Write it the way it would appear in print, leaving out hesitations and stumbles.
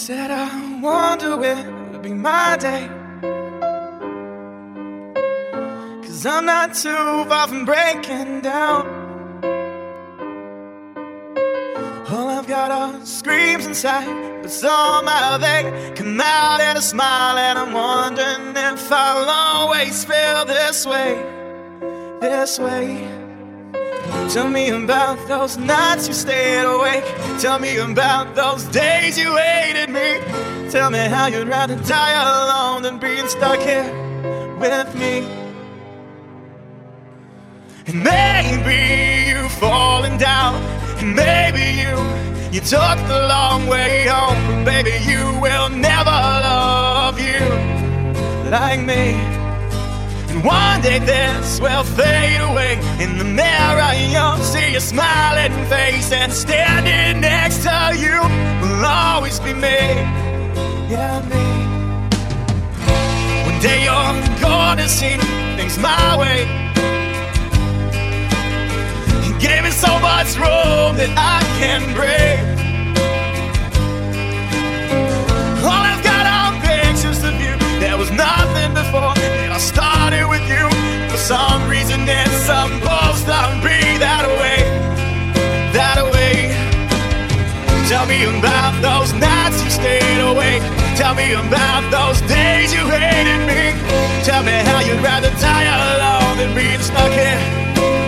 Said I wonder when would be my day, 'cause I'm not too far from breaking down. All I've got are screams inside, but somehow they come out in a smile. And I'm wondering if I'll always feel this way, this way. Tell me about those nights you stayed awake. Tell me about those days you hated me. Tell me how you'd rather die alone than being stuck here with me. And maybe you've fallen down, and maybe you took the long way home. But baby, you will never love you like me. And one day this will fade away. In the mirror you'll see your smiling face, and standing next to you will always be me, yeah, me. One day you're gonna see things my way. You gave me so much room that I can breathe. All I've got are pictures of you. There was nothing before that I started with you. For some reason it's supposed to be that way, that way. Tell me about those nights you stayed awake. Tell me about those days you hated me. Tell me how you'd rather die alone than being stuck here